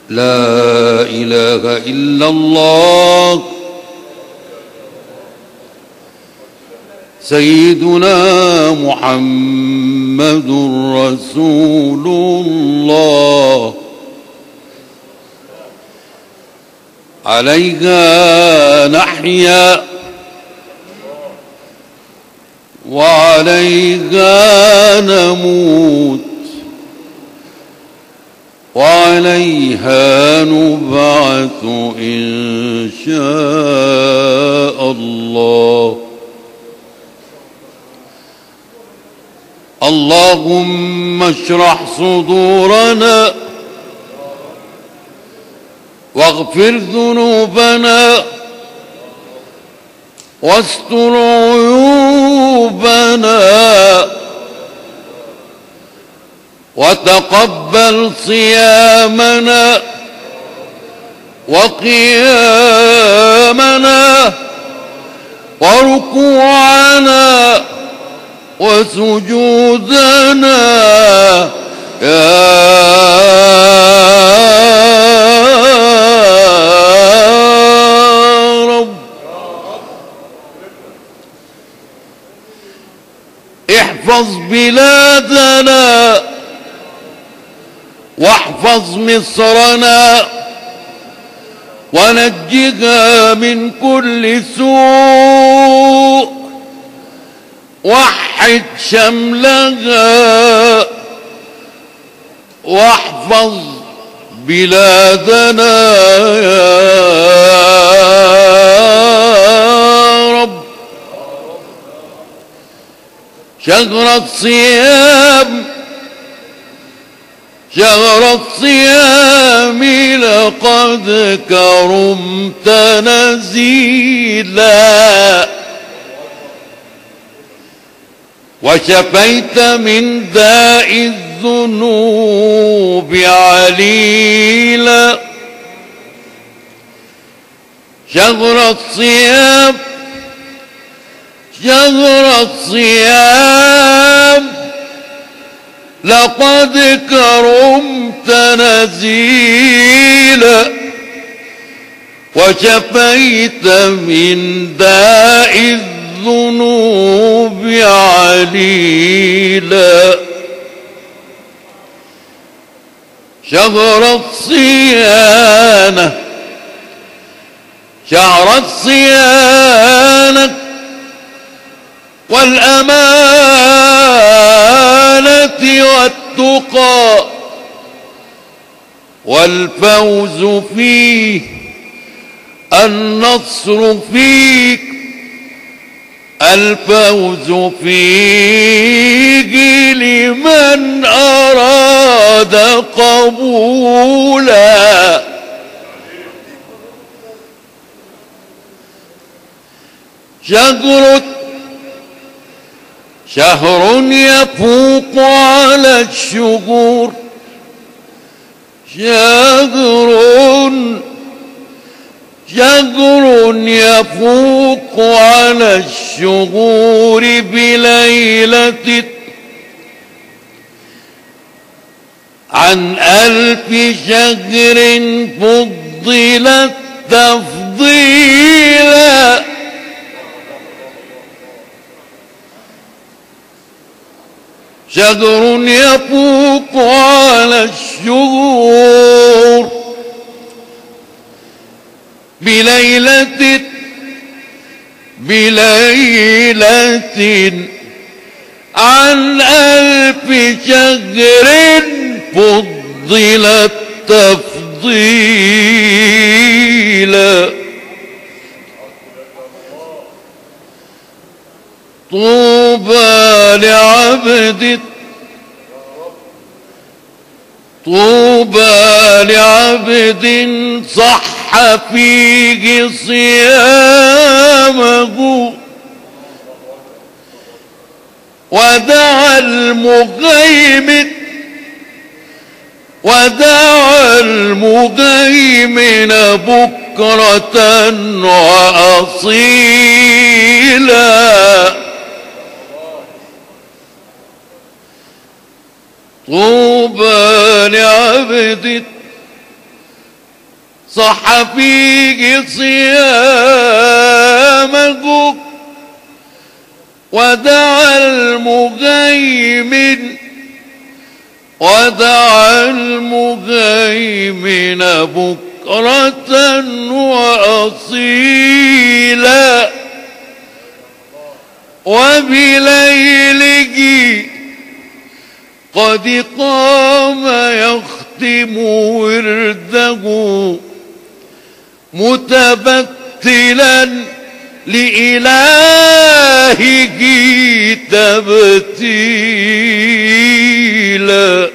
لا إله إلا الله سيدنا محمد رسول الله عليها نحيا وعليها نموت وعليها نبعث إن شاء الله. اللهم اشرح صدورنا واغفر ذنوبنا واستر عيوبنا وتقبل صيامنا وقيامنا وركوعنا وسجودنا يا رب. احفظ بلادنا واحفظ مصرنا ونجها من كل سوء، وحد شملها واحفظ بلادنا يا رب. شهر الصيام شهر الصيام لقد كرمت نزيلا وشفيت من داء الذنوب عليلا. شهر الصيام شهر الصيام لقد كرمت نزيلا وشفيت من داء الذنوب عليلا. شهر الصيانة شهر الصيانة والأمانة والتقى والفوز فيه، النصر فيك، الفوز فيه لمن أراد قبولا. شهر يفوق على الشهور، شهر يفوق على الشهور بليلة عن 1000 شهر فضلت تفضيلا. شهر يفوق على الشهور بليلة عن 1000 شهر فضلت تفضيلا. طوبى لعبد صح فيه صيامه ودعا المهيمن بكرة وأصيلا. طوبى صح فيه صيامه ودعا المهيمن بكرة وأصيلا وبليله قد قام يختم ورده متبتلا لإلهه تبتيلا